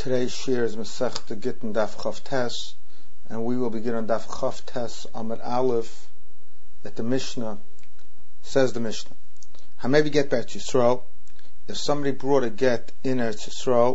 Today's shir is Masechta Gittin Daf Chav Tes, and we will begin on Daf Chav Tes Amud Aleph. That the Mishnah says, the Mishnah, Hamevi get back to Yisrael. If somebody brought a get in Eretz Yisrael,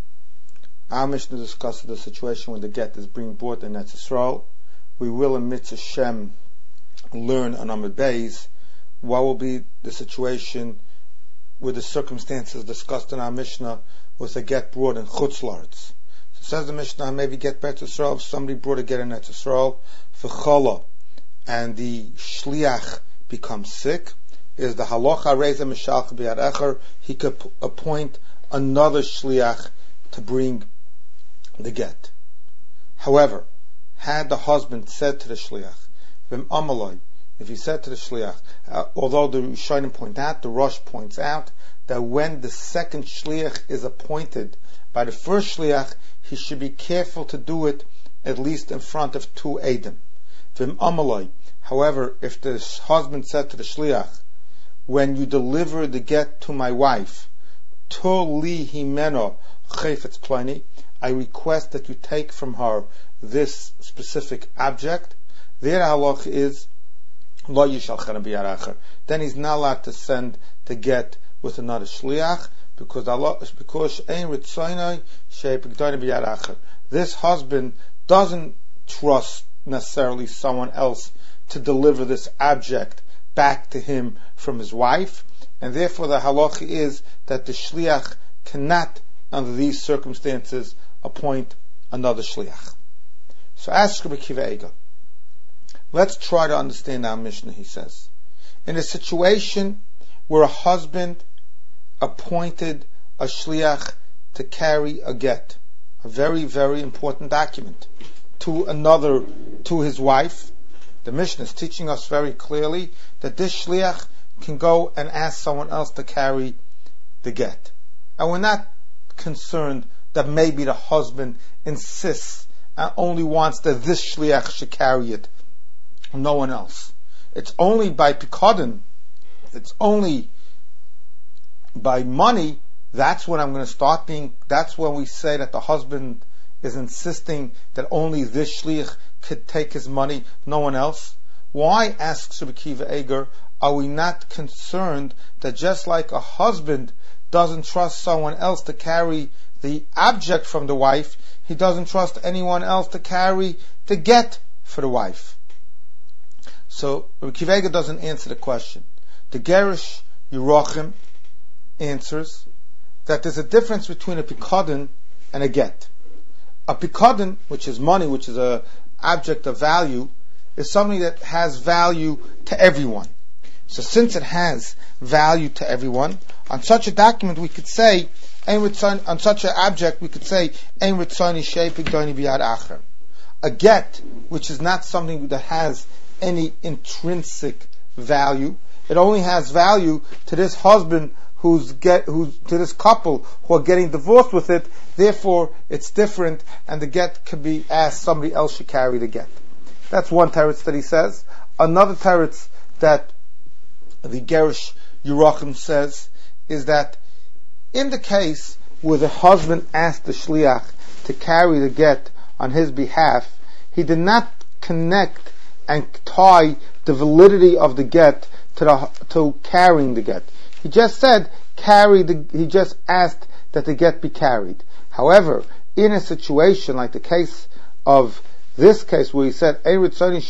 our Mishnah discusses the situation when the get is being brought in Eretz Yisrael. We will in Mitzvah Shem learn on Amud Beis what will be the situation with the circumstances discussed in our Mishnah with a get brought in Chutz La'aretz. So says the Mishnah, maybe get back to Yisrael. If somebody brought a get in Eretz Yisrael for Chala, and the Shliach becomes sick, is the Halacha Reza Mishalch B'Yad Echer, he could appoint another Shliach to bring the get. However, had the husband said to the Shliach, V'im Amaloi, if he said to the Shliach, although the Rishonim point out, the Rosh points out, that when the second Shliach is appointed by the first Shliach, he should be careful to do it at least in front of two Eidim. V'im Amaloi, however, if the husband said to the Shliach, when you deliver the get to my wife, to li himeno chayfetz plani, I request that you take from her this specific object, their halach is lo yishal chana b'yad echer. Then he's not allowed to send the get with another shliach, because ein ritzoynai she'pigdoni b'yad echer. This husband doesn't trust necessarily someone else to deliver this object back to him from his wife, and therefore the halacha is that the shliach cannot, under these circumstances, appoint another shliach. So ask Rabbi Akiva Eiger. Let's try to understand our Mishnah. He says, in a situation where a husband appointed a shliach to carry a get, a very, very important document, to his wife, the Mishnah is teaching us very clearly that this shliach can go and ask someone else to carry the get. And we're not concerned that maybe the husband insists and only wants that this shliach should carry it, no one else. It's only by pikadon, it's only by money, that's when that's when we say that the husband is insisting that only this shliach could take his money, no one else. Why, asks Rabbi Akiva Eiger, are we not concerned that just like a husband doesn't trust someone else to carry the object from the wife, he doesn't trust anyone else to carry the get for the wife? So Rabbi Akiva Eiger doesn't answer the question. The Gerish Yerochim answers that there's a difference between a pikadon and a get. A pikadon, which is money, which is a object of value, is something that has value to everyone. So since it has value to everyone, on such a document we could say, on such an object we could say, Ein ritzoni she'pigdoni b'yad echer. A get, which is not something that has any intrinsic value, it only has value to this husband to this couple who are getting divorced with it, therefore it's different, and the get could be asked, somebody else should carry the get. That's one teretz that he says. Another teretz that the Gerish Yerochim says is that in the case where the husband asked the shliach to carry the get on his behalf, he did not connect and tie the validity of the get to carrying the get. He just said he just asked that the get be carried. However, in a situation like the case of this case where he said, and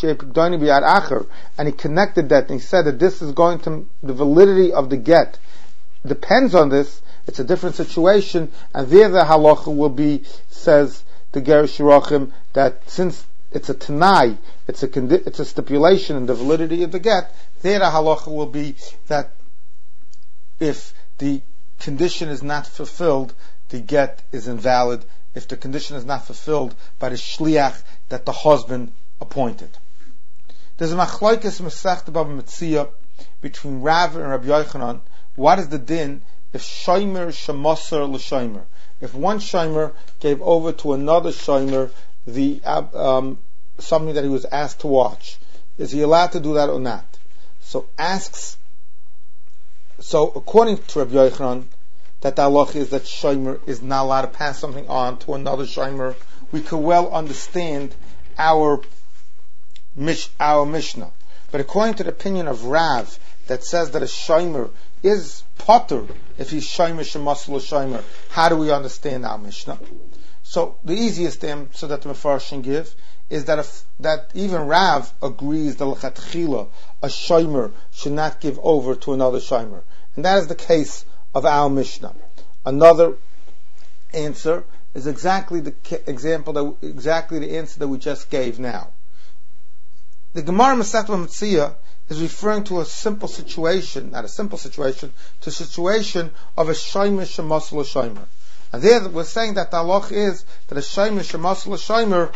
he connected that and he said that this is going to, the validity of the get depends on this, it's a different situation, and there the halacha will be, says the Gerish Yerochim, that since it's a tanai, it's a stipulation in the validity of the get, there the halacha will be that if the condition is not fulfilled, the get is invalid, if the condition is not fulfilled by the shliach that the husband appointed. There's a machlokes Masechta Baba Metzia between Rav and Rabbi Yochanan. What is the din if shomer shemoser l'shomer? If one shomer gave over to another shomer the something that he was asked to watch, is he allowed to do that or not? So according to Rabbi Yochanan, that the halacha is that shomer is not allowed to pass something on to another shomer, we could well understand our Mishnah. But according to the opinion of Rav, that says that a shomer is potter if he's shomer shemasel shomer, how do we understand our Mishnah? So the easiest answer that the Mefarshim give is that even Rav agrees that l'chatchila a shomer should not give over to another shomer, and that is the case of our Mishnah. Another answer is exactly the answer that we just gave now. The Gemara Masechet Metzia is referring to a simple situation, not a simple situation, to a situation of a shomer shemasel shomer. And there we're saying that the halach is that a shomer shemasel shomer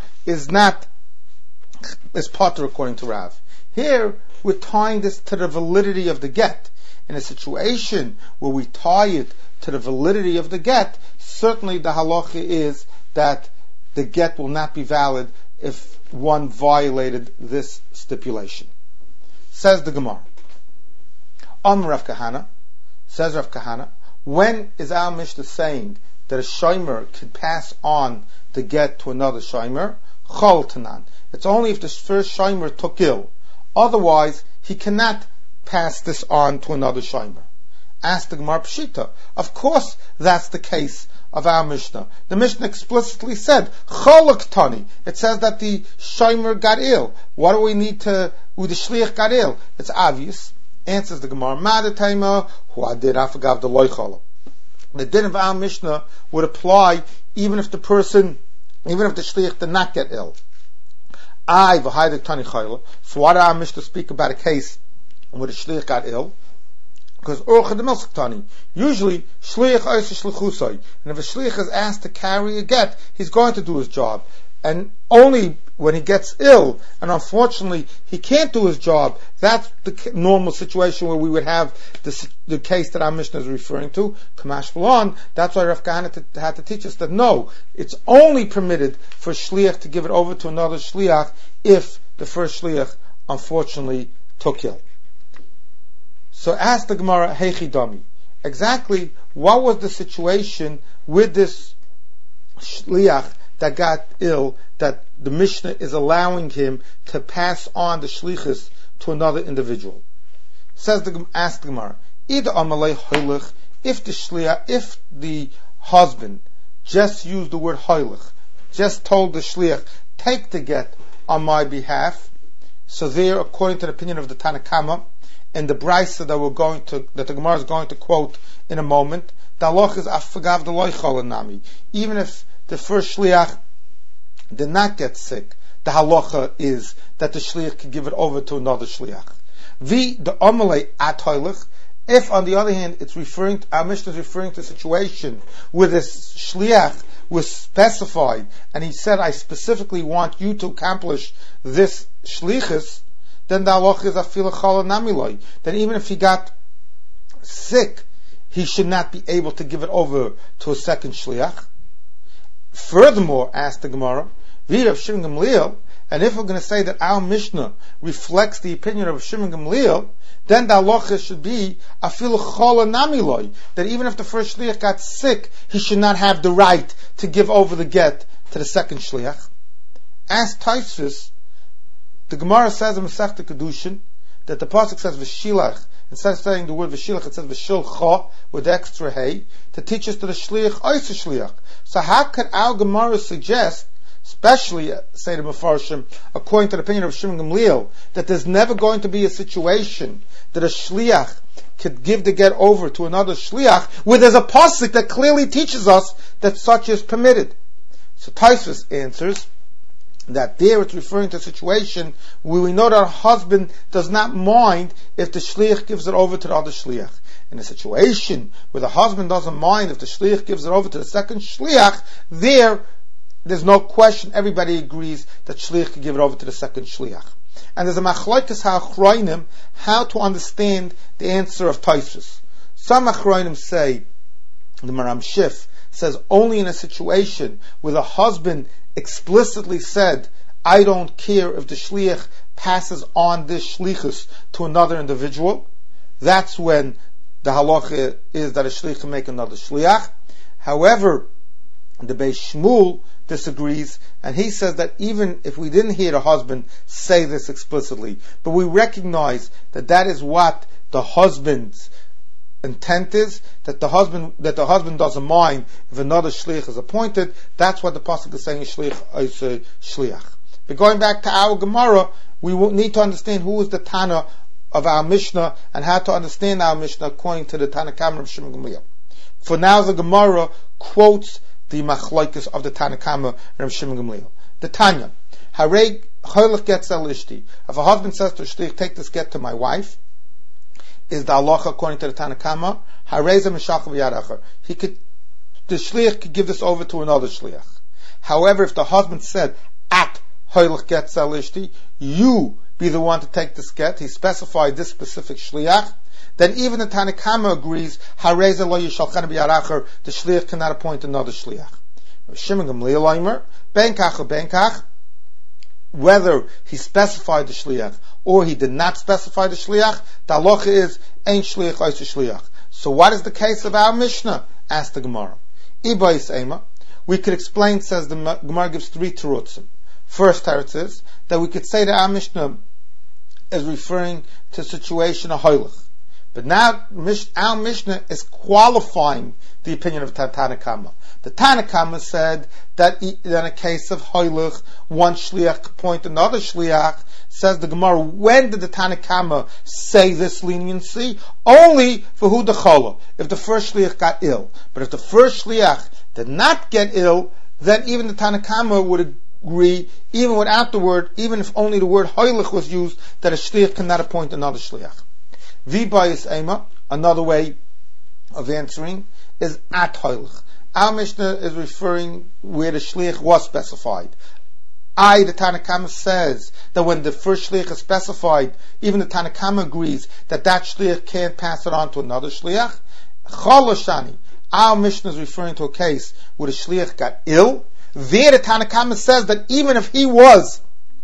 is potter according to Rav. Here we're tying this to the validity of the get. In a situation where we tie it to the validity of the get, certainly the halacha is that the get will not be valid if one violated this stipulation. Says the Gemara. Rav Kahana, says Rav Kahana, when is our Mishnah saying that a shomer can pass on the get to another shomer? Chol tanan. It's only if the first shomer took ill. Otherwise, he cannot pass this on to another shomer. Ask the Gemara Pshita. Of course, that's the case of our Mishnah. The Mishnah explicitly said, Cholak Tani. It says that the shomer got ill. What do we need to, with the shliach got ill? It's obvious. Answers the Gemara, Madatayma, Huadid Afagav the Loicholo. The din of our Mishnah would apply even if the shliach did not get ill. V'haydik Tani Chayla. So why did our Mishnah speak about a case where the shliach got ill? Because usually shliach oiseh shlichusai, and if a shliach is asked to carry a get, he's going to do his job. And only when he gets ill, and unfortunately he can't do his job, that's the normal situation where we would have the case that our Mishnah is referring to. Kamash Balon. That's why Rav Kahana had to teach us that no, it's only permitted for shliach to give it over to another shliach if the first shliach unfortunately took ill. So ask the Gemara, Heichi Dami. Exactly what was the situation with this shliach that got ill, that the Mishnah is allowing him to pass on the shlichus to another individual? Ask the Gemara, either amalei hoilach, if the husband just used the word hoilach, just told the shliach, take the get on my behalf, so there, according to the opinion of the Tanakama, and the brisa that the Gemara is going to quote in a moment, the halach is afagav the loichol nami. Even if the first shliach did not get sick, the halacha is that the shliach can give it over to another shliach. The amalei at hoilach. If on the other hand, our Mishnah is referring to a situation where this shliach was specified, and he said, I specifically want you to accomplish this shlichus, then the halacha is afilu chala namiloi. Then even if he got sick, he should not be able to give it over to a second shliach. Furthermore, asked the Gemara, Rav Shimon Gamliel, and if we're going to say that our Mishnah reflects the opinion of Shimon Gamliel, then the halacha should be afilu chala namiloi, that even if the first shliach got sick, he should not have the right to give over the get to the second shliach. Ask Tosfos, the Gemara says in Masechta Kedushin that the pasuk says v'shilach. Instead of saying the word v'shilach, it says v'shilcha with extra hay to teach us that the shliach oiseh shliach. So how could our Gemara suggest, especially say the Mefarshim, according to the opinion of Shimon Gamliel, that there's never going to be a situation that a shliach could give the get over to another shliach, where there's a pasuk that clearly teaches us that such is permitted? So Tosfos answers that there it's referring to a situation where we know that a husband does not mind if the shliach gives it over to the other shliach. In a situation where the husband doesn't mind if the shliach gives it over to the second shliach, there's no question, everybody agrees that shliach can give it over to the second shliach. And there's a machlokes ha'achronim how to understand the answer of Tosfos. Some achronim say, the Maram Shif says, only in a situation where the husband explicitly said, I don't care if the shliach passes on this shlichus to another individual, that's when the halacha is that a shliach can make another shliach. However, the Beis Shmuel disagrees, and he says that even if we didn't hear the husband say this explicitly, but we recognize that that is what the husband's intent is, that the husband doesn't mind if another shliach is appointed. That's what the pasuk is saying, shliach is a shliach. But going back to our Gemara, we will need to understand who is the Tana of our Mishnah and how to understand our Mishnah according to the Tana Kama of Shimon Gamliel. For now, the Gemara quotes the machlokes of the Tana Kama and Shimon Gamliel. The Tanya, Harei choilech getz el ishti. If a husband says to a shliach, take this get to my wife, is the halacha according to the Tana Kama, Harei ze mishach v'yad acher. The shliach could give this over to another shliach. However, if the husband said, at choilech getz el ishti, you be the one to take this get, he specified this specific shliach, then even the Tana Kama agrees, Harei ze lo yishalchana b'yad acher, the shliach cannot appoint another shliach. Shimon Gamliel Omer, ben kach or ben kach, whether he specified the shliach or he did not specify the shliach, the halacha is ein shliach ois shliach. So what is the case of our Mishnah? Asked the Gemara. Ibais ema. We could explain, says the Gemara gives three terutzim. First teretz is that we could say that our Mishnah is referring to a situation of hoilech. But now our Mishnah is qualifying the opinion of Tana Kama. The Tana Kama said that in a case of hoilech, one shliach could point another shliach. Says the Gemara, when did the Tana Kama say this leniency? Only for who the chala, if the first shliach got ill. But if the first shliach did not get ill, then even the Tana Kama would agree, even without the word, even if only the word hoilech was used, that a shliach cannot appoint another shliach. V'bayis ema, another way of answering, is at hoilech. Our Mishnah is referring where the shliach was specified. The Tana Kama says that when the first shliach is specified, even the Tana Kama agrees that shliach can't pass it on to another shliach. Choloshani, our Mishnah is referring to a case where the shliach got ill. There the Tana Kama says that even if he was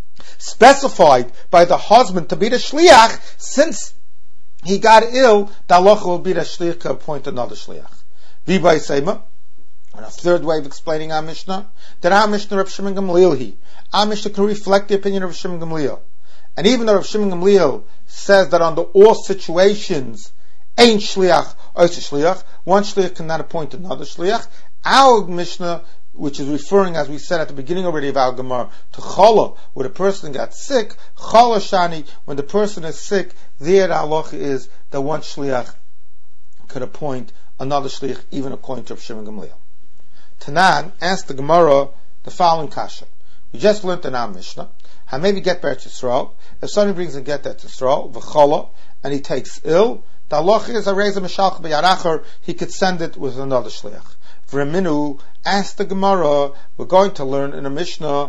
specified by the husband to be the shliach, since he got ill, the halacha will be that shliach can appoint another shliach. V'bay seima. And a third way of explaining our Mishnah, that our Mishnah Rav Shimon Gamliel our Mishnah can reflect the opinion of Rav Shimon Gamliel. And even though Rav Shimon Gamliel says that under all situations, ein shliach ois shliach, one shliach cannot appoint another shliach, our Mishnah, which is referring, as we said at the beginning already of our Gemara, to chala, where the person got sick, chala shani, when the person is sick, there the halacha is that one shliach could appoint another shliach, even according to Rav Shimon Gamliel. Tanan asked the Gemara the following kasha. We just learned in our Mishnah, how maybe get Eretz Yisrael, if somebody brings a get Eretz Yisrael, v'chala, and he takes ill, the halacha is a reza mishalch b'yaracher, he could send it with another shliach. V'reminu asked the Gemara, we're going to learn in a Mishnah,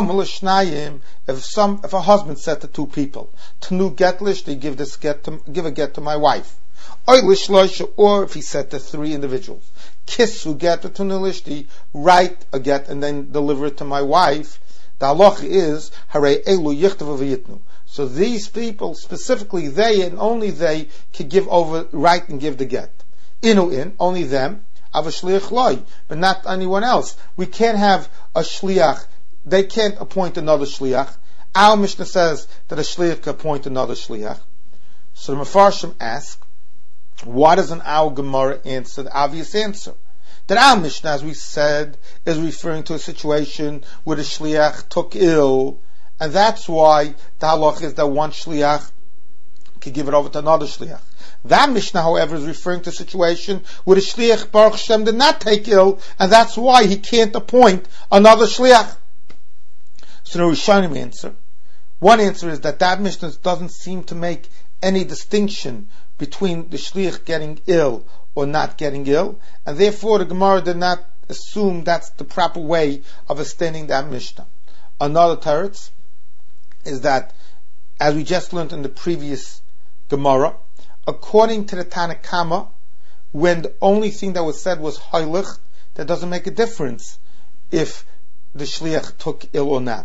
if a husband said to two people, Tanu getlish, they give a get to my wife. Or if he said to three individuals, Kissu get to Tunilishti, write a get and then deliver it to my wife. The halacha is Harei Elu Yichtav V'Yitnu. So these people, specifically they and only they, can write and give the get. Only them, of a shliach loy, but not anyone else. We can't have a shliach. They can't appoint another shliach. Our Mishnah says that a shliach can appoint another shliach. So the Mefarshim ask, what does an our Gemara answer? The obvious answer. That our Mishnah, as we said, is referring to a situation where the shliach took ill, and that's why the halach is that one shliach can give it over to another shliach. That Mishnah, however, is referring to a situation where the shliach Baruch Hashem did not take ill, and that's why he can't appoint another shliach. So the Rishonim answer. One answer is that Mishnah doesn't seem to make any distinction between the shliach getting ill or not getting ill, and therefore the Gemara did not assume that's the proper way of extending that Mishnah. Another teretz is that, as we just learned in the previous Gemara, according to the Tana Kama, when the only thing that was said was hoilech, that doesn't make a difference if the shliach took ill or not.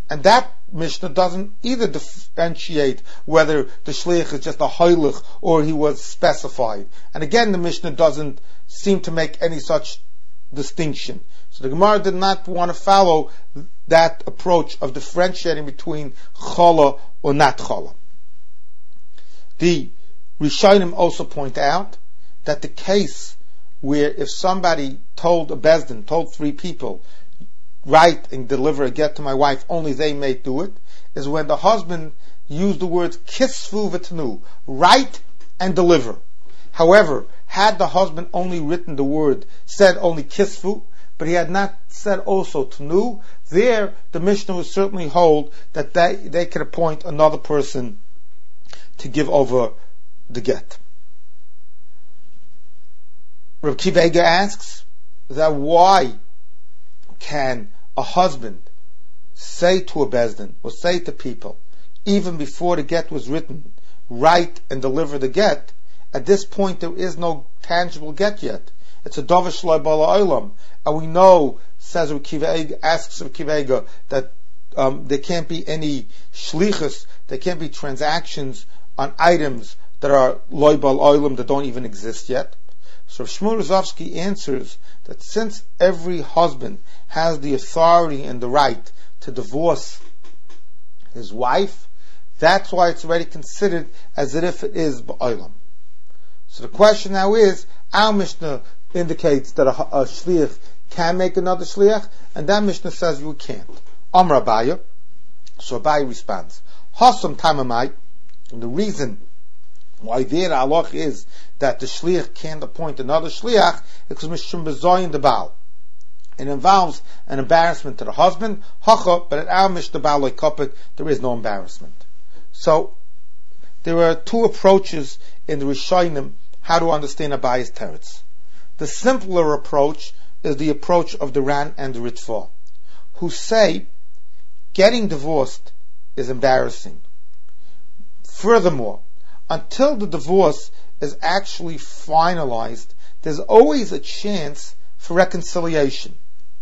And that Mishnah doesn't either differentiate whether the shliach is just a hoilich or he was specified. And again, the Mishnah doesn't seem to make any such distinction. So the Gemara did not want to follow that approach of differentiating between chala or not chala. The Rishonim also point out that the case where if somebody told a bezdin, told three people, write and deliver a get to my wife, only they may do it, is when the husband used the words kisfu v'tanu, write and deliver. However, had the husband only written the word, said only kisfu, but he had not said also tanu, there the Mishnah would certainly hold that they could appoint another person to give over the get. Reb Akiva Eiger asks that why can a husband say to a bezdin, or say to people, even before the get was written, write and deliver the get? At this point there is no tangible get yet. It's a davar shloi bala olam. And we know, says Reb Akiva Eiger, asks Reb Akiva Eiger, that there can't be any shlichus, there can't be transactions on items that are loi bala olam, that don't even exist yet. So Shmuel Rozovsky answers that since every husband has the authority and the right to divorce his wife, that's why it's already considered as if it is ba'olam. So the question now is, our Mishnah indicates that a shliach can make another shliach, and that Mishnah says you can't. Amar Abaye. So Abaye responds, Hasam tamamai, and the reason why there halach is that the shliach can't appoint another shliach because mishum bezoyin the baal. It involves an embarrassment to the husband, hacha, but at our Mishnah baal like kapit, there is no embarrassment. So there are two approaches in the Rishonim how to understand Abaye's teretz. The simpler approach is the approach of the Ran and the Ritva, who say getting divorced is embarrassing. Furthermore, until the divorce is actually finalized, there's always a chance for reconciliation.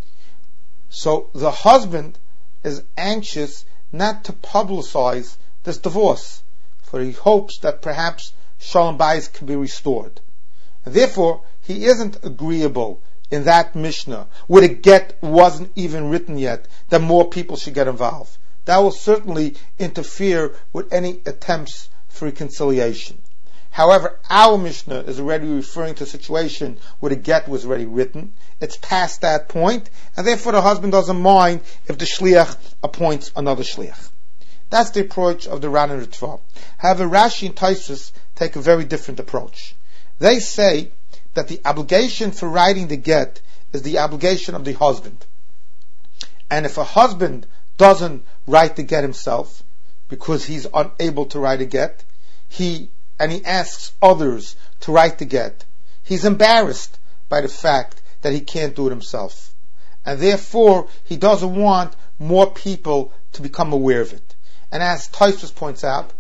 So the husband is anxious not to publicize this divorce, for he hopes that perhaps Shalom Bayis can be restored. And therefore, he isn't agreeable in that Mishnah, where the get wasn't even written yet, that more people should get involved. That will certainly interfere with any attempts for reconciliation. However, our Mishnah is already referring to a situation where the get was already written. It's past that point, and therefore the husband doesn't mind if the shliach appoints another shliach. That's the approach of the Ran and Ritva. However, Rashi and Tosfos take a very different approach. They say that the obligation for writing the get is the obligation of the husband. And if a husband doesn't write the get himself, because he's unable to write a get, he asks others to write the get, he's embarrassed by the fact that he can't do it himself. And therefore, he doesn't want more people to become aware of it. And as Tosfos points out,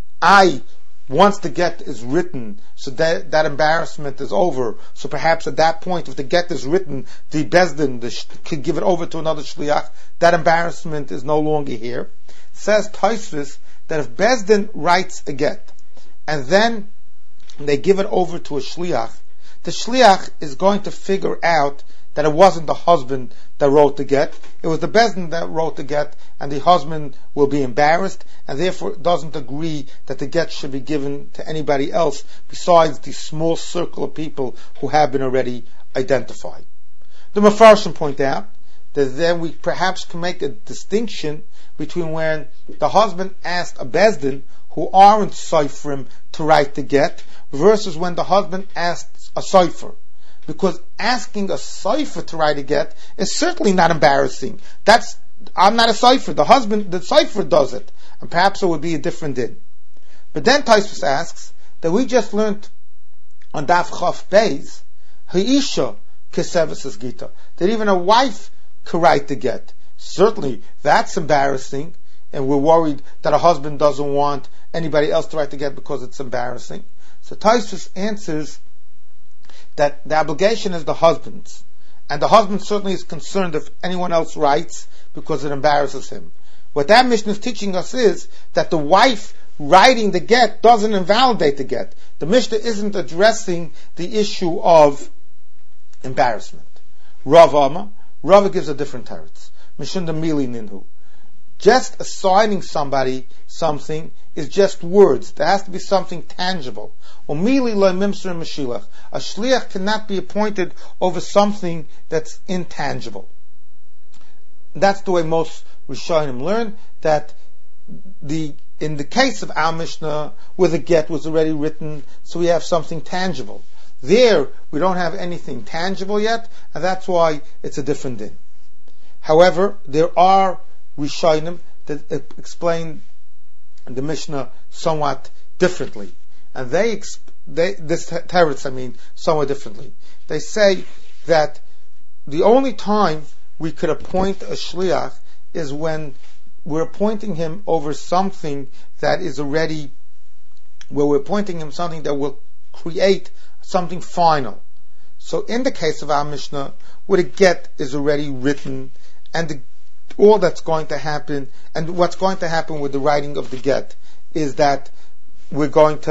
once the get is written, so that embarrassment is over. So perhaps at that point, if the get is written, the bezdin could give it over to another shliach. That embarrassment is no longer here. Says Tosfos that if bezdin writes a get, and then they give it over to a shliach, the shliach is going to figure out that it wasn't the husband that wrote the get, it was the bezdin that wrote the get, and the husband will be embarrassed, and therefore doesn't agree that the get should be given to anybody else besides the small circle of people who have been already identified. The Mefarshim point out that then we perhaps can make a distinction between when the husband asked a bezdin who aren't soifrim to write the get, versus when the husband asks a soifer. Because asking a soifer to write a get is certainly not embarrassing. I'm not a soifer. The soifer does it. And perhaps it would be a different din. But then Tosfos asks that we just learned on Daf Chaf Beis, Ha'isha Keseves Gita, that even a wife could write the get. Certainly that's embarrassing, and we're worried that a husband doesn't want anybody else to write the get because it's embarrassing. So Tosfos answers that the obligation is the husband's, and the husband certainly is concerned if anyone else writes because it embarrasses him. What that Mishnah is teaching us is that the wife writing the get doesn't invalidate the get. The Mishnah isn't addressing the issue of embarrassment. Rava gives a different teretz. Mishunda mili ninhu. Just assigning somebody something is just words. There has to be something tangible. Umili lo mimser mashilach. A shliach cannot be appointed over something that's intangible. That's the way most Rishonim learn, that in the case of our Mishnah, where the get was already written, so we have something tangible. There, we don't have anything tangible yet, and that's why it's a different din. However, there are Rishonim that explain the Mishnah somewhat differently, and this teretz, somewhat differently. They say that the only time we could appoint a shliach is when we're appointing him over something that is already, where we're appointing him something that will create something final. So in the case of our Mishnah, where the get is already written, and all that's going to happen, and what's going to happen with the writing of the get, is that with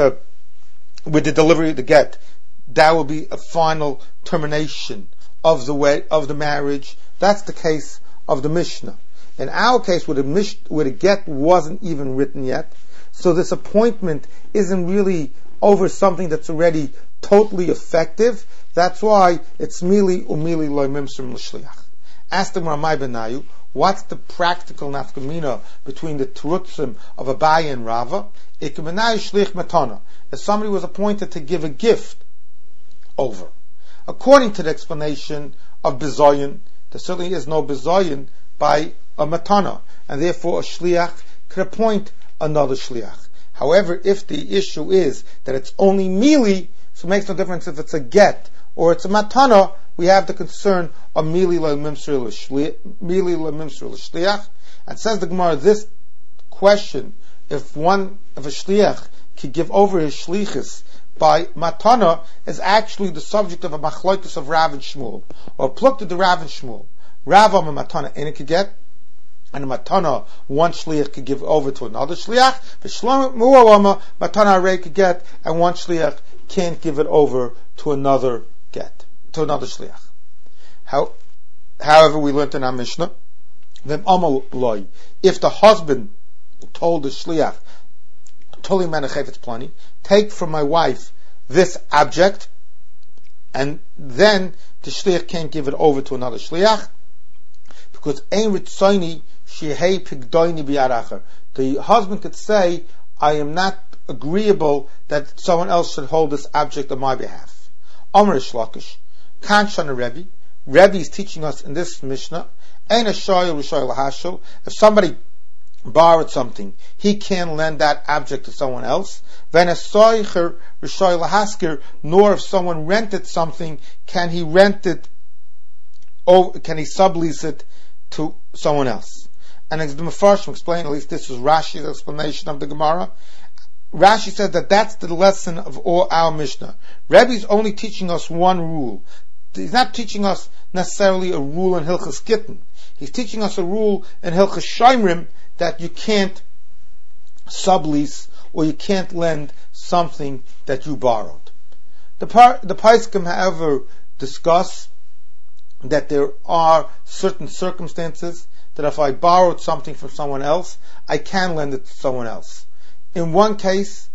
the delivery of the get, that will be a final termination of the marriage. That's the case of the Mishnah. In our case, where the get wasn't even written yet, so this appointment isn't really over something that's already totally effective. That's why it's mili umili loy mimsum l'shliach. Ask the Ramai Benayu, what's the practical nafkamina between the terutzim of Abaye and Rava? Ikbenayu shlich matana. If somebody was appointed to give a gift over, according to the explanation of Bezoyin, there certainly is no Bezoyin by a matana, and therefore a shliach could appoint another shliach. However, if the issue is that it's only mili, so it makes no difference if it's a get or it's a matana, we have the concern of mili l'mimsur l'shliach. And says the Gemara, this question, if a shliach could give over his shlichus by matana, is actually the subject of a machloikus of Rav and Shmuel, or pluked to the Rav and Shmuel. Rav on a matana and it could get, and a matana one shliach could give over to another shliach. The Shlomo Mu'awama matana arei could get, and one shliach can't give it over to another shliach. However, we learned in our Mishnah, if the husband told the shliach, take from my wife this object, and then the shliach can't give it over to another shliach, because ein ritzoni shehei pigdoini biyaracher. The husband could say, I am not agreeable that someone else should hold this object on my behalf. Omer Shlakish, Kanshana Rebbe. Rebbe is teaching us in this Mishnah, ein hashoyel rishoyel lahashel. If somebody borrowed something, he can lend that object to someone else. Nor if someone rented something, can he sublease it to someone else? And as the Mefarshim explain, at least this is Rashi's explanation of the Gemara, Rashi said that that's the lesson of all our Mishnah. Rebbe is only teaching us one rule. He's not teaching us necessarily a rule in Hilchas Gittin. He's teaching us a rule in Hilchas Shomrim that you can't sublease or you can't lend something that you borrowed. The Paiskim, however, discuss that there are certain circumstances that if I borrowed something from someone else, I can lend it to someone else. In one case,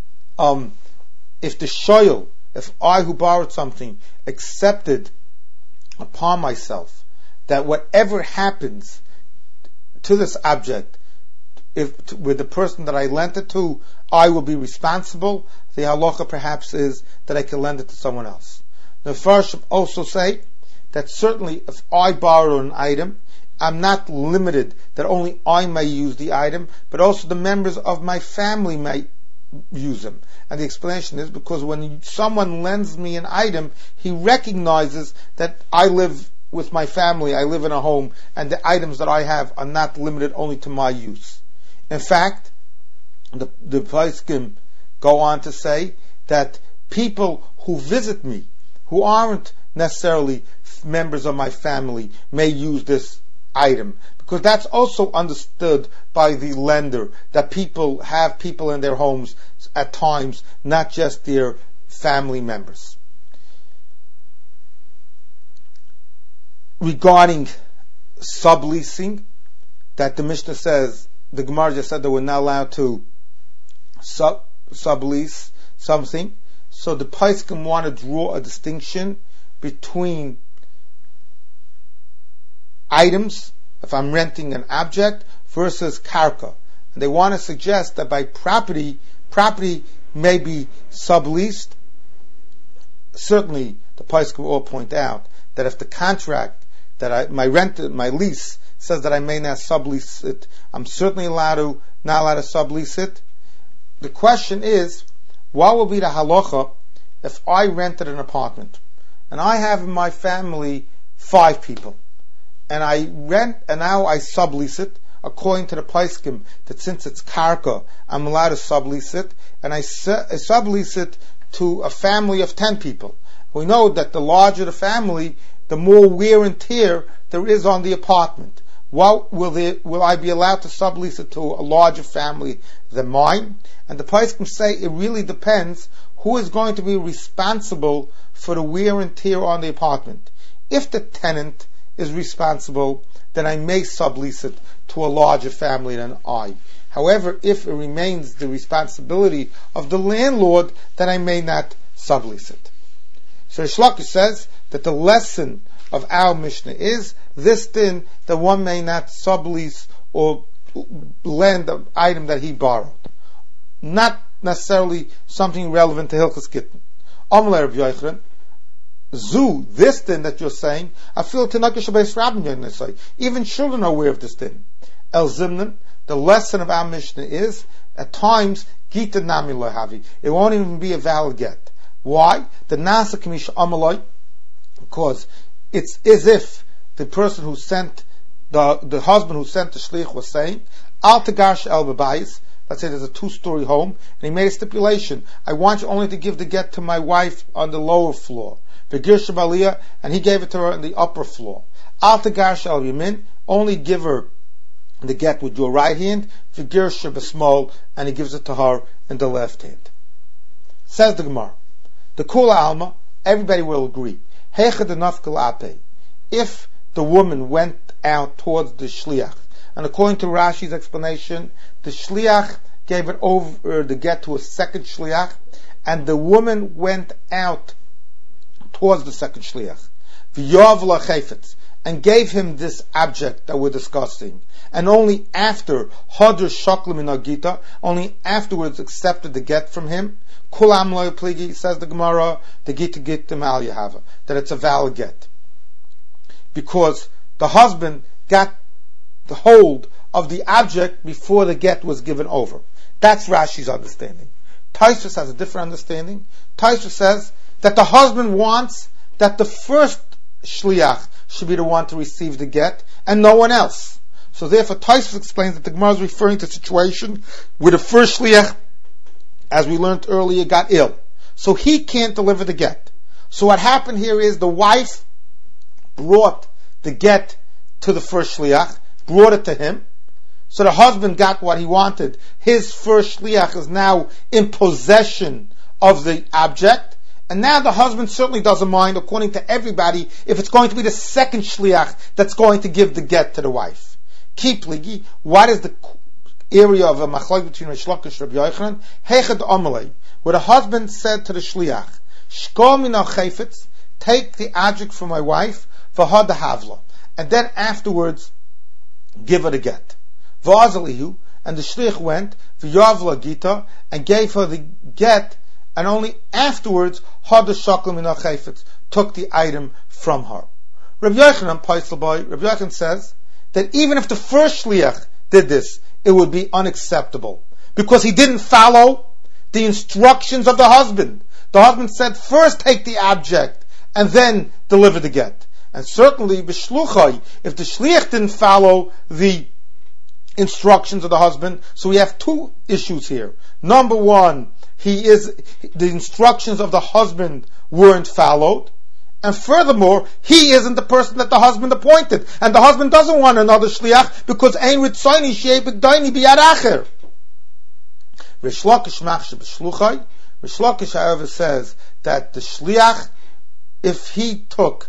if I who borrowed something accepted upon myself that whatever happens to this object, with the person that I lent it to, I will be responsible, the halacha perhaps is that I can lend it to someone else. The first also say that certainly if I borrow an item, I'm not limited that only I may use the item, but also the members of my family may use them. And the explanation is because when someone lends me an item, he recognizes that I live with my family, I live in a home, and the items that I have are not limited only to my use. In fact, the Paiskim go on to say that people who visit me, who aren't necessarily members of my family, may use this item, because that's also understood by the lender, that people have people in their homes at times, not just their family members. Regarding subleasing, that the Mishnah says, the Gemara just said that we're not allowed to sublease something, so the Poskim want to draw a distinction between items, if I'm renting an object, versus karka. And they want to suggest that by property may be subleased. Certainly, the Poskim all point out that if the contract that my lease says that I may not sublease it, I'm certainly not allowed to sublease it. The question is, what will be the halacha if I rented an apartment and I have in my family 5 people, and I rent, and now I sublease it according to the Poskim, that since it's karka, I'm allowed to sublease it, and I sublease it to a family of 10 people. We know that the larger the family, the more wear and tear there is on the apartment. Will I be allowed to sublease it to a larger family than mine? And the Poskim say it really depends who is going to be responsible for the wear and tear on the apartment. If the tenant is responsible, then I may sublease it to a larger family than I. However, if it remains the responsibility of the landlord, then I may not sublease it. So Reish Lakish says that the lesson of our Mishnah is this din, that one may not sublease or lend an item that he borrowed. Not necessarily something relevant to Hilchos Gittin. Amalei Rabbi Yochanan, Zu, this din that you're saying, I feel even children are aware of this din. El Zimnan, the lesson of our Mishnah is, at times, Gita Nami Lohavi. It won't even be a valid get. Why? The Nasa Kamisha Amalei, because it's as if the person who sent, the husband who sent the shliach was saying, Al Tagash El Babayis, let's say there's a 2-story home, and he made a stipulation, I want you only to give the get to my wife on the lower floor. Begir Shabaliyah, and he gave it to her on the upper floor. Al Tagash El Yamin, only give her the get with your right hand, Begir Shabasmol, and he gives it to her in the left hand. Says the Gemara, the Kula Alma, everybody will agree. If the woman went out towards the shliach, and according to Rashi's explanation, the shliach gave it over the get to a second shliach, and the woman went out towards the second shliach, v'yavla chayfetz, and gave him this object that we're discussing, and only after hadr shaklim in agita, only afterwards accepted the get from him. Kulam lo pligi, says the Gemara, the gita gitim al yahava, that it's a valid get, because the husband got the hold of the object before the get was given over. That's Rashi's understanding. Tosfos has a different understanding. Tosfos says that the husband wants that the first shliach should be the one to receive the get, and no one else. So therefore, Tosfos explains that the Gemara is referring to a situation where the first shliach, as we learned earlier, got ill. So he can't deliver the get. So what happened here is the wife brought the get to the first shliach, brought it to him. So the husband got what he wanted. His first shliach is now in possession of the object. And now the husband certainly doesn't mind, according to everybody, if it's going to be the second shliach that's going to give the get to the wife. Keep ligi, what is the area of a machlok between Reish Lakish and Rabbi Yochanan? Heichad Amalei, where the husband said to the shliach, Shkol min al-chayfetz, take the object from my wife, v'had havla, and then afterwards give her the get. V'azalihu, and the shliach went, v'yavla gita, and gave her the get, and only afterwards had the shaklim min al-chayfetz, took the item from her. Rabbi Yochanan, Paisel boy, Rabbi Yochanan says that even if the first shliach did this, it would be unacceptable, because he didn't follow the instructions of the husband. The husband said, first take the object, and then deliver the get. And certainly, b'shluchai, if the shliach didn't follow the instructions of the husband, so we have 2 issues here. Number 1, the instructions of the husband weren't followed, And furthermore, he isn't the person that the husband appointed. And the husband doesn't want another shliach because ein ritzoni shei b'daini b'yad acher. Rish Lakish machshe b'shluchai. Rish Lakish, however, says that the shliach, if the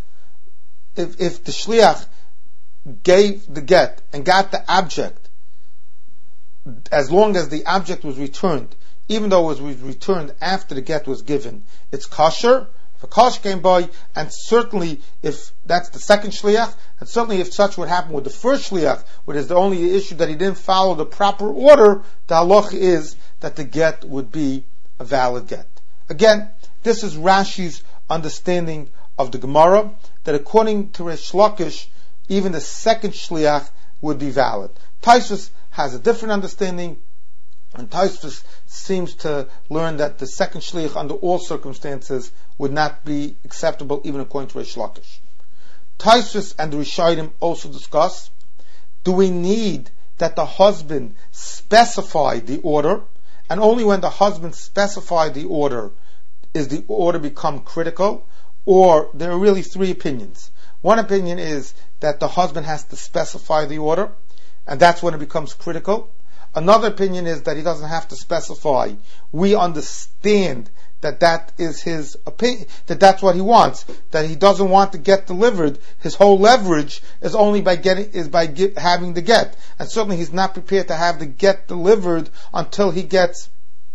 shliach gave the get and got the object, as long as the object was returned, even though it was returned after the get was given, it's kosher. If a kosh came by, and certainly if that's the second shliach, and certainly if such would happen with the first shliach, which is the only issue that he didn't follow the proper order, the halach is that the get would be a valid get. Again, this is Rashi's understanding of the Gemara, that according to Rish Lakish, even the second shliach would be valid. Tosfos has a different understanding, and Tosfos seems to learn that the second shliach under all circumstances would not be acceptable even according to Rish Lakish. Tosfos and the Rishonim also discuss, do we need that the husband specify the order, and only when the husband specified the order is the order become critical? Or there are really three opinions. One opinion is that the husband has to specify the order, and that's when it becomes critical. Another opinion is that he doesn't have to specify. We understand that is his opinion, that's what he wants, that he doesn't want to get delivered. His whole leverage is only by having the get, and certainly he's not prepared to have the get delivered until he gets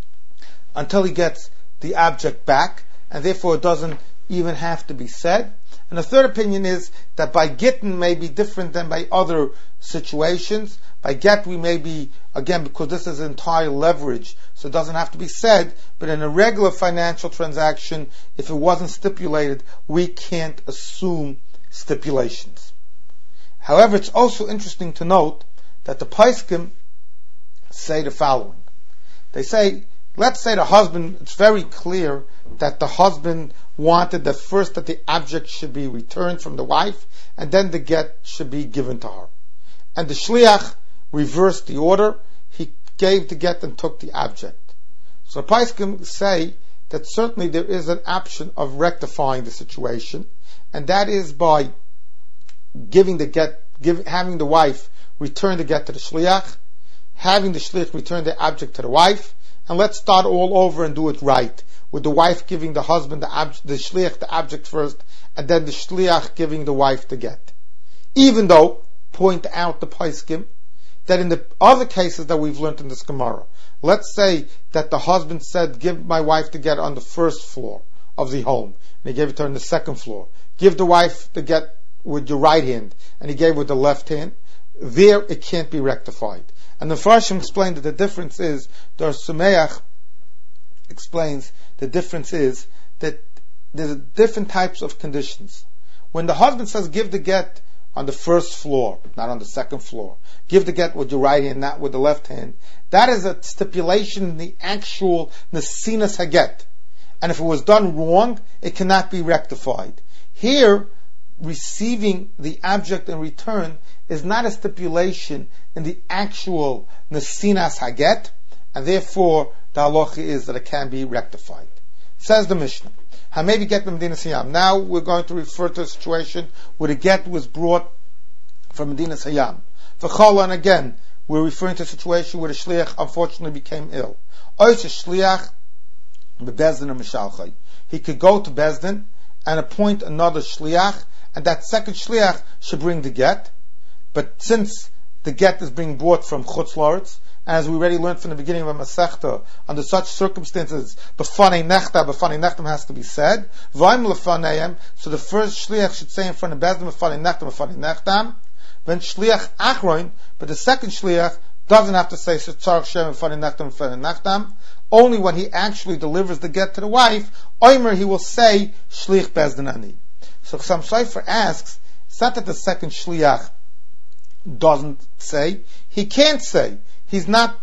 the object back, and therefore it doesn't even have to be said. And the third opinion is that by gittin may be different than by other situations. By get we may be, again, because this is entire leverage, so it doesn't have to be said, but in a regular financial transaction, if it wasn't stipulated, we can't assume stipulations. However, it's also interesting to note that the Poskim say the following. They say, let's say the husband, it's very clear that the husband wanted that first that the object should be returned from the wife, and then the get should be given to her. And the shliach reversed the order. He gave the get and took the object. So the Poskim say that certainly there is an option of rectifying the situation, and that is by giving the get, having the wife return the get to the shliach, having the shliach return the object to the wife, and let's start all over and do it right, with the wife giving the husband the shliach the object first, and then the shliach giving the wife the get. Even though, point out the Poskim, that in the other cases that we've learned in this Gemara, let's say that the husband said, give my wife the get on the first floor of the home, and he gave it to her on the second floor. Give the wife the get with your right hand, and he gave it with the left hand. There it can't be rectified. And the Farshim explained that the difference is, the Sumeach explains the difference is that there's different types of conditions. When the husband says give the get on the first floor, not on the second floor, give the get with your right hand, not with the left hand, that is a stipulation in the actual Nesinas Haget. And if it was done wrong, it cannot be rectified. Here, receiving the object in return is not a stipulation in the actual Nesinas Haget, and therefore the halacha is that it can be rectified. Says the Mishnah, Hamevi get from Medina Hayam. Now we're going to refer to a situation where the get was brought from Medina Hayam. V'chala, and again, we're referring to a situation where the shliach unfortunately became ill. Ois shliach bebezdin or mishalchay. He could go to Bezdin and appoint another shliach, and that second shliach should bring the get. But since the get is being brought from Chutz La'aretz, as we already learned from the beginning of a Masechta, under such circumstances, b'fanei nechtam has to be said. V'ayim lefaneihem, so the first shliach should say in front of Bezdin, b'fanei nechtam. Then shliach achron, but the second shliach doesn't have to say tzarich shem b'fanei nechtam. Only when he actually delivers the get to the wife, oimer, he will say shliach Bezdin ani. So some Shaifer asks, it's not that the second shliach doesn't say, he can't say. He wasn't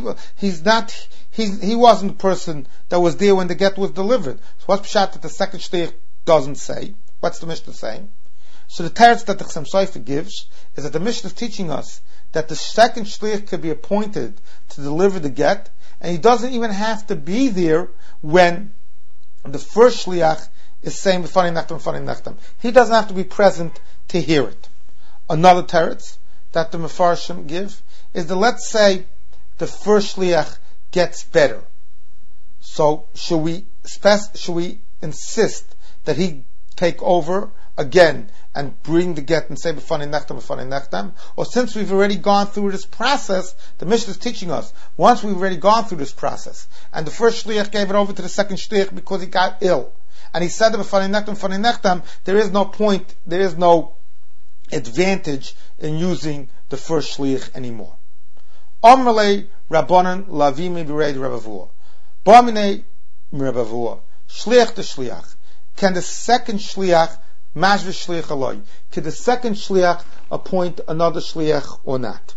the person that was there when the get was delivered. So what's pshat that the second shliach doesn't say? What's the Mishnah saying? So the teretz that the Chassam Sofer gives is that the Mishnah is teaching us that the second shliach could be appointed to deliver the get, and he doesn't even have to be there when the first shliach is saying B'fanei Nechtam. He doesn't have to be present to hear it. Another teretz that the Mefarshim give is that, let's say the first shliach gets better. So should we insist that he take over again and bring the get and say B'fanei Nechtam? Or since we've already gone through this process, the Mishnah is teaching us, once we've already gone through this process, and the first shliach gave it over to the second shliach because he got ill, and he said B'fanei Nechtam, there is no point, there is no advantage in using the first shliach anymore. Amrlei Rabbanan Lavimi B'Reid Rabavua. B'Aminei Rabavua. Shliach to shliach. Can the second shliach mashve shliach aloi? Can the second shliach appoint another shliach or not?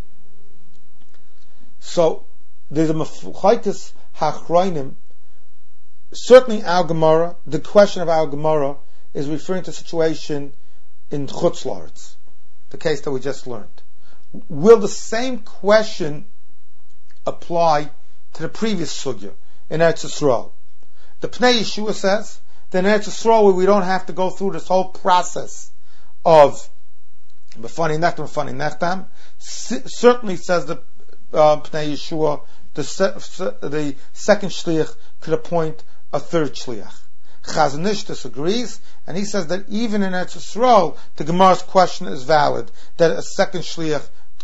So there's a mefchaitis hachroinim. Certainly, our Gemara, the question of our Gemara is referring to a situation in Chutz La'aretz, the case that we just learned. Will the same question apply to the previous sugya in Eretz Yisrael? The Pnei Yeshua says that in Eretz Yisrael, where we don't have to go through this whole process of B'fanei Nechtam, certainly says the Pnei Yeshua, the second shliach could appoint a third shliach. Chazon Ish disagrees, and he says that even in Eretz Yisrael, the Gemara's question is valid, that a second shliach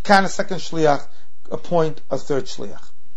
appoint a third shliach.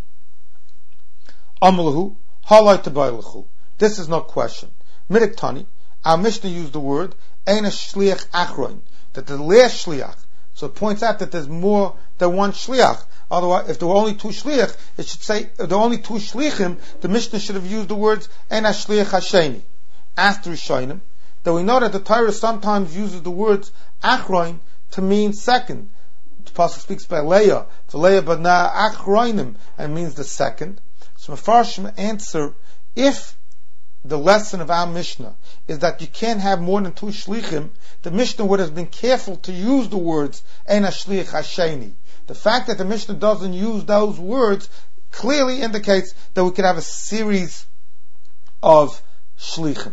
Amalahu, halai tabaylechu. This is no question. Midik Tani, our Mishnah used the word Eina shliach achroin, that the last shliach. So it points out that there's more than one shliach. Otherwise, if there were only two shliach, it should say if there were only two shliachim. The Mishnah should have used the words Eina shliach hasheni. After Rishonim, that we know that the Torah sometimes uses the words achroin to mean second. The Pasuk speaks by Leah, for Leah b'na achroinim, and means the second. So Mefarshim answer, if the lesson of our Mishnah is that you can't have more than two shlichim, the Mishnah would have been careful to use the words Eina shliach hasheni. The fact that the Mishnah doesn't use those words clearly indicates that we could have a series of shlichim.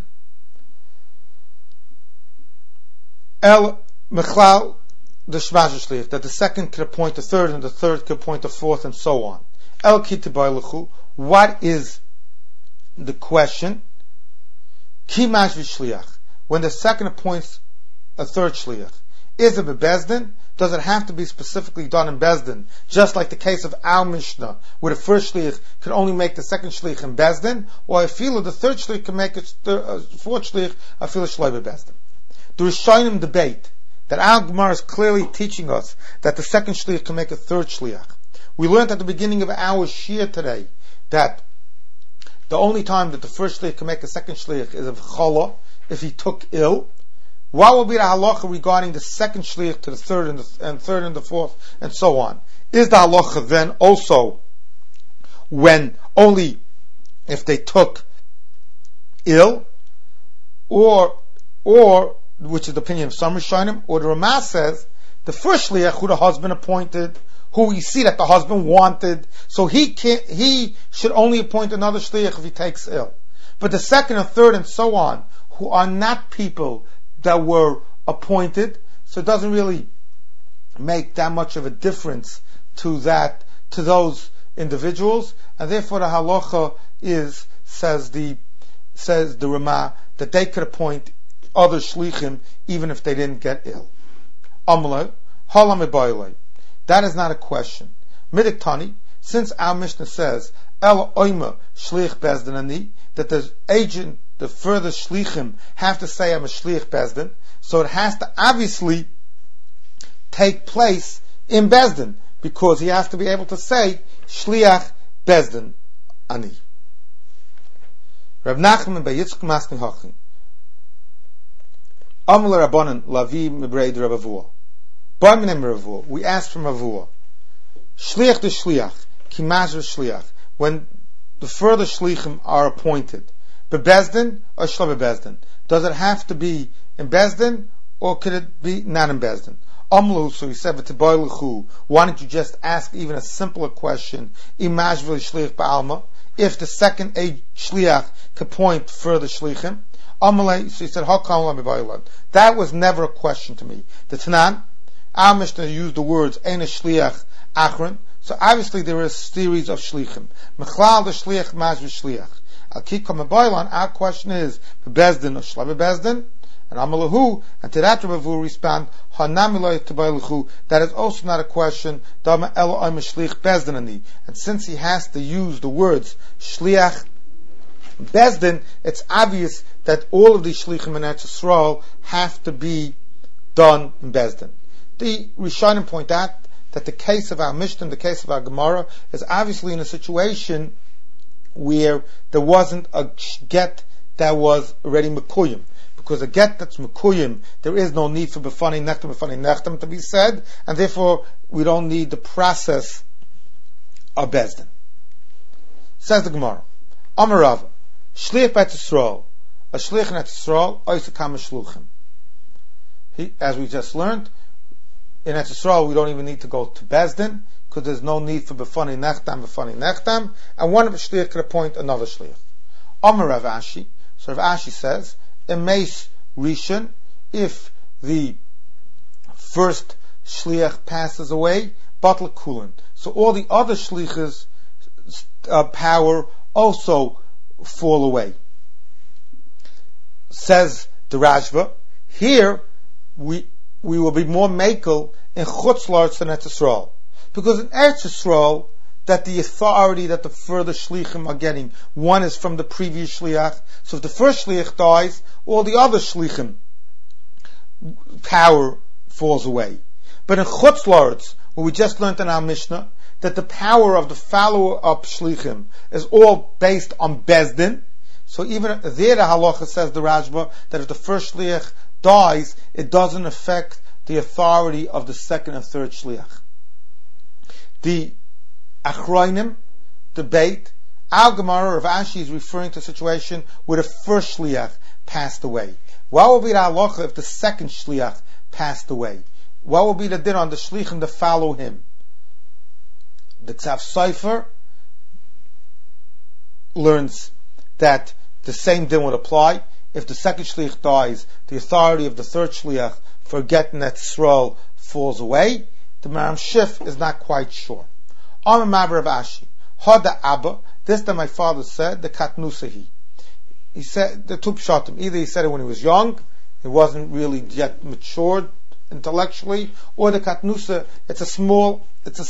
El Mechlal the Shmashah Shliach, that the second could appoint a third and the third could appoint a fourth and so on. El Kitibaylechu, what is the question? Ki Mashvi Shliach, when the second appoints a third Shliach, is it Bezdin? Does it have to be specifically done in Bezdin? Just like the case of our Mishnah, where the first Shliach could only make the second Shliach in Bezdin, or I feel the third Shliach can make it fourth Shliach, I feel a Shloibe Bezdin. The Rishonim debate that our Gemara is clearly teaching us that the second shliach can make a third shliach. We learned at the beginning of our shir today that the only time that the first shliach can make a second shliach is of chala, if he took ill. What will be the halacha regarding the second shliach to the third and the fourth and so on? Is the halacha then also when only if they took ill, or which is the opinion of some Rishonim, or the Ramah says the first shliach who the husband appointed, who we see that the husband wanted, so he should only appoint another shliach if he takes ill. But the second and third and so on, who are not people that were appointed, so it doesn't really make that much of a difference to those individuals, and therefore the halacha is, says the Ramah, that they could appoint other shlichim even if they didn't get ill. Amalei, halam. That is not a question. Midik Tani, since our Mishnah says El Oima Shlich Bezdin Ani, that the agent, the further shlichim have to say I'm a shlich Bezdin, so it has to obviously take place in Bezdin, because he has to be able to say Shliach Bezdin Ani. Rav Nachman ben Yitzchak Maskin Hachin. Amar Rabbanan Lavi Mibreid Rabavua. Barminim Rabavua. We asked from Rabavua. Shliach de Shliach, Kimash Shliach. When the further shlichim are appointed, bebezdin or shlo bebezdin? Does it have to be in bezdin or could it be not in bezdin? Amlu, so he said, why don't you just ask even a simpler question? Imashvil shliach ba'alma. If the second shliach could point further shlichim. Amalei, so he said, that was never a question to me. The Tanan, our Mishnah used the words, Eina Shliach Achron, so obviously there is a series of Shlichim. Mechlal the Shliach, Maj v'Shliach. Al-Kikam Abaylan, our question is, Bezdin or Shlav Bezdin? And Amalahu, and to that Rabbi Vu respond, that is also not a question, and since he has to use the words Shliach Bezdin, it's obvious that all of these Shlichim in Eretz Yisrael have to be done in Bezdin. The Rishonim point out that the case of our Mishnah, the case of our Gemara, is obviously in a situation where there wasn't a get that was already Mekuyim. Because a get that's Mekuyim, there is no need for Befani Nechtam to be said, and therefore we don't need the process of Bezdin. Says the Gemara, Amar Rava, Shliach B'Eretz Yisrael, a Shliach in Eretz Yisrael, Oisa Kama Shluchim. As we just learned, in Eretz Yisrael we don't even need to go to Bezdin, because there's no need for Befani Nechtam, and one of the Shliach could appoint another Shliach. Amar Rav Ashi, so Rav Ashi says, Emeis Rishon, if the first Shliach passes away, Batal Kulin. So all the other Shliach's power also fall away. Says the Rashba, here we will be more makel in Chutz La'aretz than Eretz Yisrael. Because in Eretz Yisrael, that the authority that the further shlichim are getting, one is from the previous shliach. So if the first shliach dies, all the other shlichim power falls away. But in Chutz La'aretz, where we just learned in our Mishnah, that the power of the follow-up shlichim is all based on Bezdin. So even there the halacha says, the Rashba, that if the first shliach dies, it doesn't affect the authority of the second and third shliach. The Achroinim debate, our Gemara of Ashi is referring to a situation where the first shliach passed away. What will be the halacha if the second shliach passed away? What will be the din on the shlichim to follow him? The Tzav Sofer learns that the same din would apply. If the second shliach dies, the authority of the third shliach for getting that Yisrael falls away. The Maram Shif is not quite sure. Amar Maber of Ashi, Hada Abba, this that my father said, the Katnusahi. He said, the two pshatim, either he said it when he was young, he wasn't really yet matured intellectually, or the Katnusa, it's a small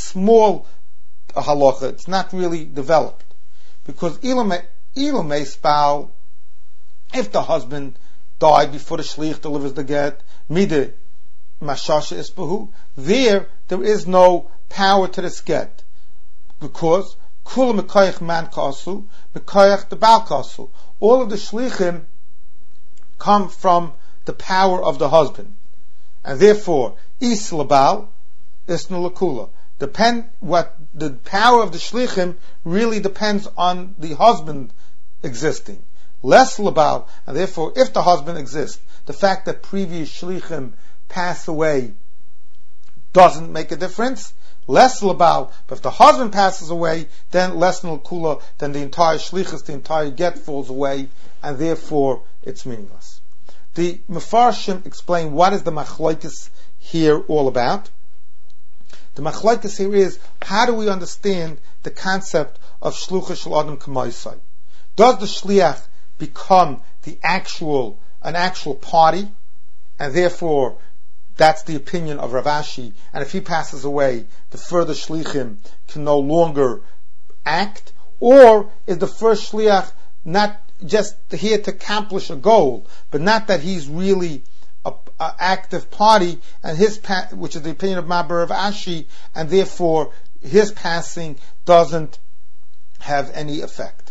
halacha, it's not really developed. Because Ilome Spal, if the husband died before the shliach delivers the get, Mide Mashasha Ispahu, there is no power to this get. Because Kula Mekayach Man Kasu, Mekayach the Baal Kasu. All of the shlichim come from the power of the husband. And therefore, Is Labal, Isna Lakula. What the power of the shlichim really depends on the husband existing. Less Labal, and therefore, if the husband exists, the fact that previous shlichim pass away doesn't make a difference. Less Labal, but if the husband passes away, then less Nulkula, then the entire shlichus, the entire get falls away, and therefore it's meaningless. The Mefarshim explain what is the machlokes here all about. The machlokes here is, how do we understand the concept of shlucha shel adam k'maisai? Does the shliach become an actual party, and therefore that's the opinion of Rav Ashi, and if he passes away, the further shlichim can no longer act? Or is the first shliach not just here to accomplish a goal, but not that he's really an active party, and which is the opinion of Maber of Ashi, and therefore his passing doesn't have any effect?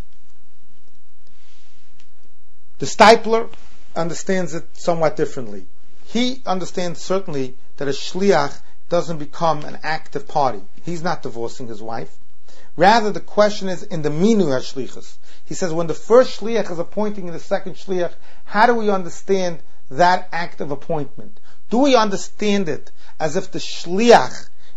The Stipler understands it somewhat differently. He understands certainly that a shliach doesn't become an active party. He's not divorcing his wife. Rather, the question is in the minu hashlichus. He says when the first shliach is appointing the second shliach, how do we understand that act of appointment? Do we understand it as if the shliach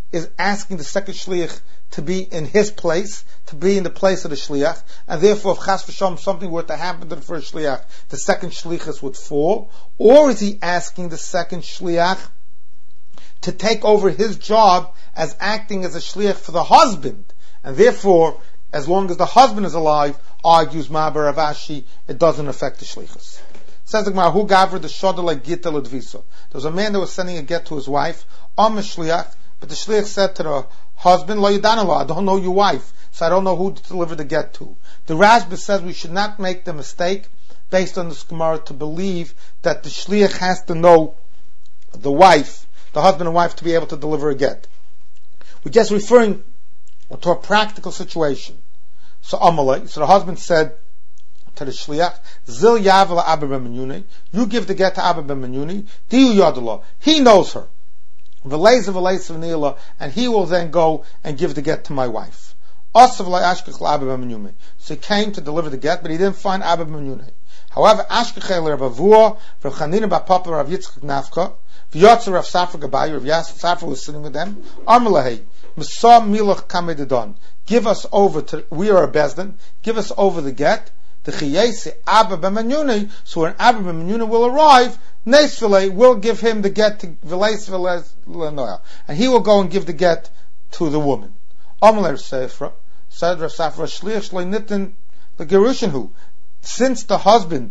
is asking the second shliach to be in his place, to be in the place of the shliach, and therefore if chas v'shalom something were to happen to the first shliach, the second shlichus would fall? Or is he asking the second shliach to take over his job as acting as a shliach for the husband, and therefore, as long as the husband is alive, argues Ma'aber Rav Ashi, it doesn't affect the shlichus. Says the Gemara, who gavra the shodel gita l'dvisa? There was a man that was sending a get to his wife, shliach, but the shliach said to the husband, Lo yidanala, I don't know your wife, so I don't know who to deliver the get to. The Rashba says we should not make the mistake, based on this Gemara, to believe that the shliach has to know the wife, the husband and wife, to be able to deliver a get. We're just referring to a practical situation. So Amalei, so the husband said to the shliach, Zil yavel Abba ben Menyuni, you give the get to Abba ben Menyuni, Diu yadala, he knows her. V'leiz v'nila, and he will then go and give the get to my wife. Asav ashkech Abba ben Menyuni. So he came to deliver the get, but he didn't find Abba ben Menyuni. However, ashkech Rav Avua, Rav Chanina bar Papa, Rav Yitzchak Nafka, v'yotzer Rav Safra Gabai, Rav Safra was sitting with them. Amalei, Misa milach kamedadon. Give us over to, we are a bezdin, give us over the get, the chiyese Abba ben Menyuni, so when Abba ben Menyuni will arrive, Neisvele will give him the get to V'leis V'lenoya, and he will go and give the get to the woman. Amalei Sefra, said Rav Safra, Shliach Shloi Nitin L'Gerushinhu, since the husband,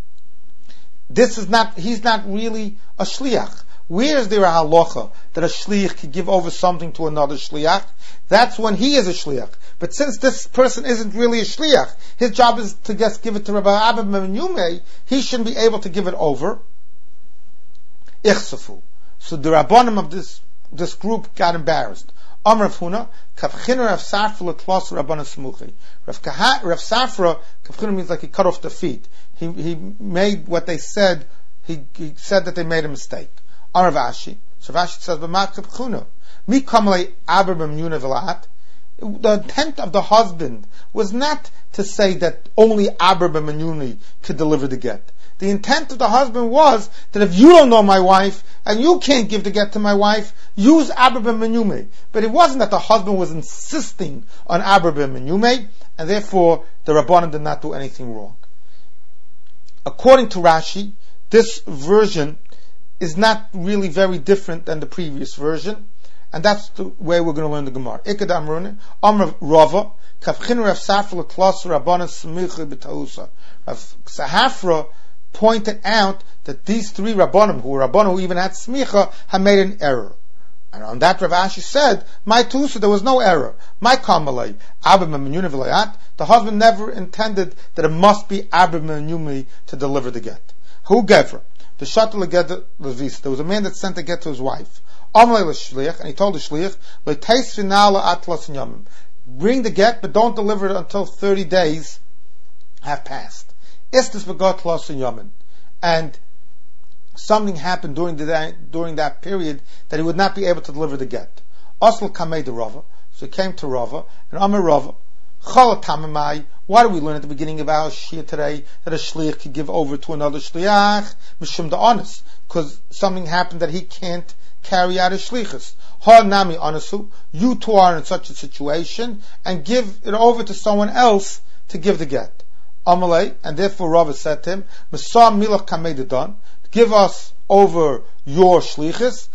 he's not really a shliach. Where is there a halacha that a shliach could give over something to another shliach? That's when he is a shliach. But since this person isn't really a shliach, his job is to just give it to Rabbi Abba ben Menyuni, he shouldn't be able to give it over. Ichsafu. So the rabbanim of this group got embarrassed. Amar Rav Huna, Kavchina Rav Safra l'klos Rabbanan Smuchi. Rav Safra, Kavchina means like he cut off the feet. He made what they said, he said that they made a mistake. Amar Rav Ashi. So Rav Ashi says, B'mat Kavchina. Mi kamalei Abba ben Menyuni v'lat. The intent of the husband was not to say that only Abba ben Menyuni could deliver the get. The intent of the husband was that if you don't know my wife and you can't give the get to my wife, use Abba ben Menyuni. But it wasn't that the husband was insisting on Abba ben Menyuni, and therefore the Rabbanan did not do anything wrong. According to Rashi, this version is not really very different than the previous version, and that's the way we're going to learn the Gemara. Ikad Amrune, Amr Rava, Kavchin Rav Safra l'klas Rabbanan Smicha b'tausa. Rav Safra pointed out that these three Rabbanim, who were Rabbanim who even had Smicha, had made an error. And on that Rav Ashi said, my Tusa, there was no error. My Kamalei, Abba ben Menyuni v'layat, the husband never intended that it must be Abba ben Menyuni to deliver the get. Who gevra? The Shatul get Levis. There was a man that sent a get to his wife. Amalei l'shliach, and he told the shliach, L'teis finala atlas yamim. Bring the get, but don't deliver it until 30 days have passed. Istis begot los yamin. And something happened during that period that he would not be able to deliver the get. Asl kamei de Rava. So he came to Rava, and Amar Rava, Chalatamamai. Why do we learn at the beginning of our shir today that a shliach could give over to another shliach? Mishum da'anis. Because something happened that he can't carry out his shlichus. Ha nami anasu. You two are in such a situation, and give it over to someone else to give the get. Amalei, and therefore Rava said to him, Mesam milach kamei dedan. Give us over your shlichus,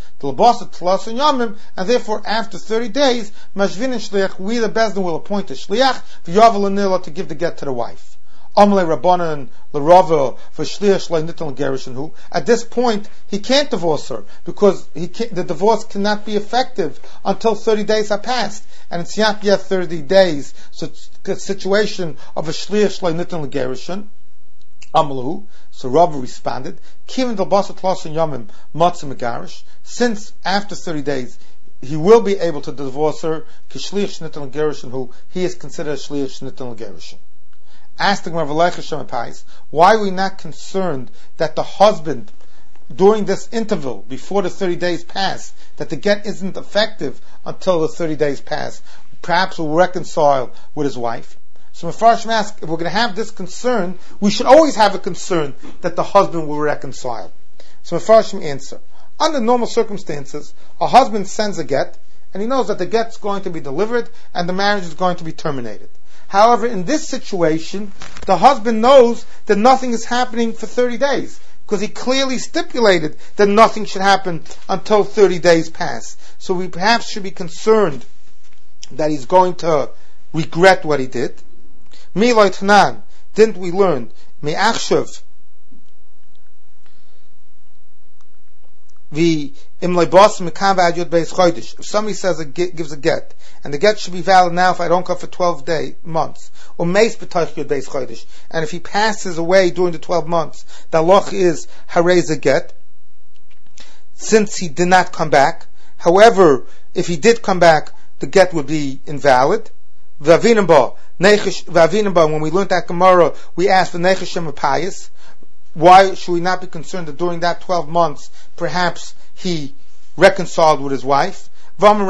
and therefore after 30 days, Mashvin and Shliach, we the Bezdin will appoint a Shliach, v'yavel to give the get to the wife. Amalei Rabbanan l'Rava v'Shliach Shloi Nitel Gerushin hu. At this point, he can't divorce her because the divorce cannot be effective until 30 days have passed, and it's not yet 30 days. So it's the situation of a Shliach Shloi Nitel Gerushin. Amalu. So Rava responded, Kivin del Basat Tlasin Yamim Matzah Megarish. Since after 30 days he will be able to divorce her, Kishliach Shnitel Gerushin, who he is considered a Shliach Shnitel Gerushin. Asked the Gemara, why are we not concerned that the husband, during this interval before the 30 days pass, that the get isn't effective until the 30 days pass? Perhaps will reconcile with his wife. So Mefarshim ask, if we're going to have this concern, we should always have a concern that the husband will reconcile. So Mefarshim answer, under normal circumstances, a husband sends a get, and he knows that the get's going to be delivered and the marriage is going to be terminated. However, in this situation, the husband knows that nothing is happening for 30 days, because he clearly stipulated that nothing should happen until 30 days pass. So we perhaps should be concerned that he's going to regret what he did. Miloi Tanan, didn't we learn? Me'achshav, if somebody says gives a get, and the get should be valid now if I don't come for 12 months, and if he passes away during the 12 months, the halacha is harez a get, since he did not come back. However, if he did come back, the get would be invalid. When we learned that Gemara, we asked for necheshem apayis. Why should we not be concerned that during that 12 months, perhaps he reconciled with his wife? Only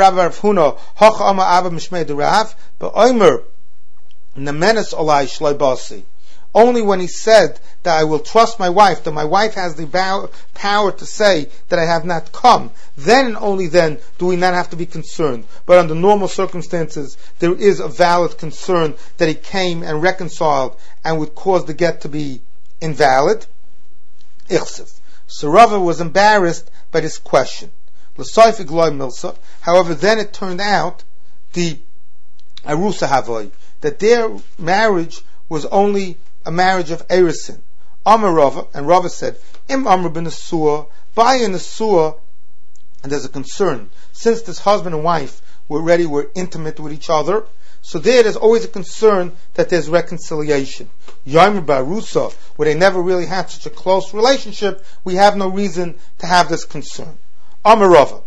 when he said that I will trust my wife, that my wife has the power to say that I have not come, then and only then do we not have to be concerned. But under normal circumstances, there is a valid concern that he came and reconciled and would cause the get to be invalid. So Rava was embarrassed by this question. However, then it turned out the Arusa Havoi, that their marriage was only a marriage of Erisin. Amar Rava, and Rava said, Im Amr ben Asur, by an Asur, and there's a concern, since this husband and wife were intimate with each other, so there's always a concern that there's reconciliation. Yom Barusa, where they never really had such a close relationship, we have no reason to have this concern. Amarava.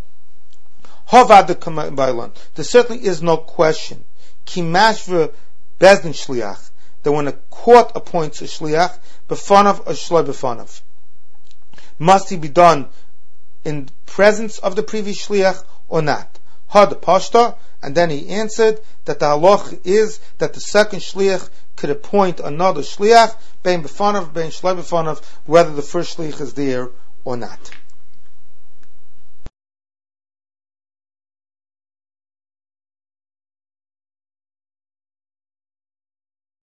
There certainly is no question. Kimashva Bezdin Shliach, that when a court appoints a Shliach, Befanav or Shloi Befanav, must he be done in presence of the previous Shliach or not? Had Pashta, and then he answered that the halach is that the second shliach could appoint another shliach, bein b'fanav, bein shloi b'fanav, whether the first shliach is there or not.